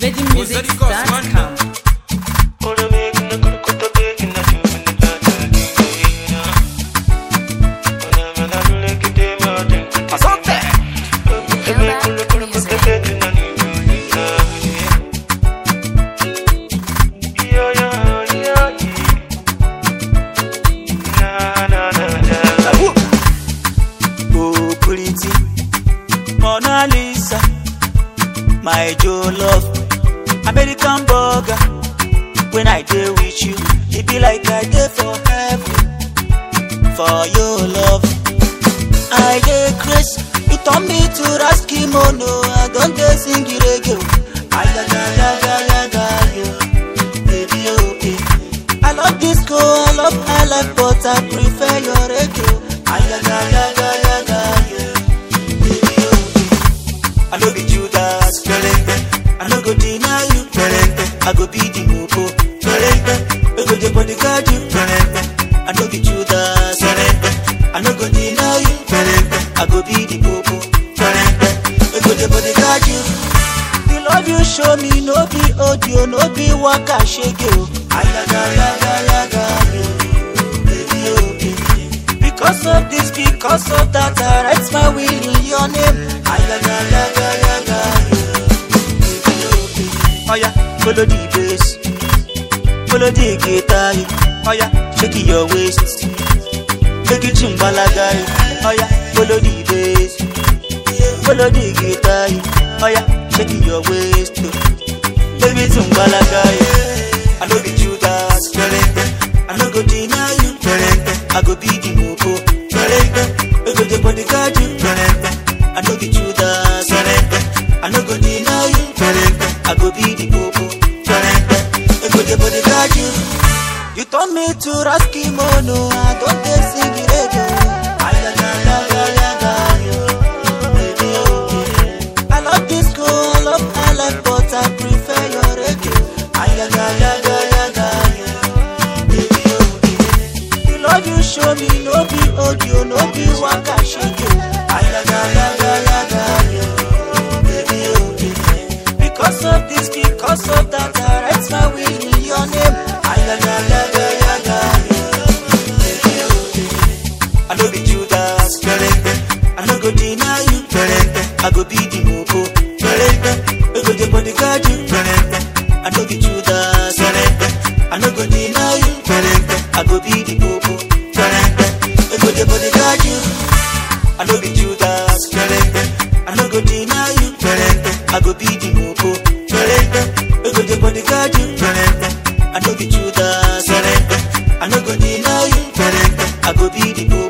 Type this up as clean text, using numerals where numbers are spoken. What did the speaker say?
VeggieMusics.com. Mona Lisa, my love, American burger. When I dey with you, it be like I dey for heaven. For your love, I dey crazy. You turn me to Raskimono. I don't dey sing the reggae. Ayaga, baby, okay. I love disco, I love highlife, but I prefer your reggae. Ayaga, I no be Judas, I no go deny you, I go be the mopo, I go the bodyguard you, I no be Judas, I no go deny you, I go be the mopo, I go the bodyguard you. The love you show me no be audio, no be waka shake you. Ayaga, baby, okay. Because of this, because of that, I write my will in your name. Ayaga, oh yeah, follow the bass, follow the guitar. Oh yeah, shake your waist, make it chimbalaga. Oh yeah, follow the bass, follow the guitar. Oh yeah, shake your waist, baby chimbalaga. I no be Judas, I no go deny you, I go be the mopo, I go the bodyguard you. I no be Judas, I no go deny you, I go be the popo, I go the bodyguard you. You turn me to Raskimono, I don't dey sing the radio. Ayaga, baby, okay. I love disco, I love highlife, but I prefer your reggae. Ayaga, baby, okay. The love you show me no be audio, no be waka shake you. Baby, okay. Because of this, because of that, I write my will in your name. Baby, okay. I no be Judas, I no go deny you, I go be the mopo, I go the bodyguard you. I no be Judas, I no go deny you, I go be the popo, I go the bodyguard you. I no be Judas, I no go deny you, I go be the mopo, I go the bodyguard you. I no be Judas, I no go deny you, I go be the mopo.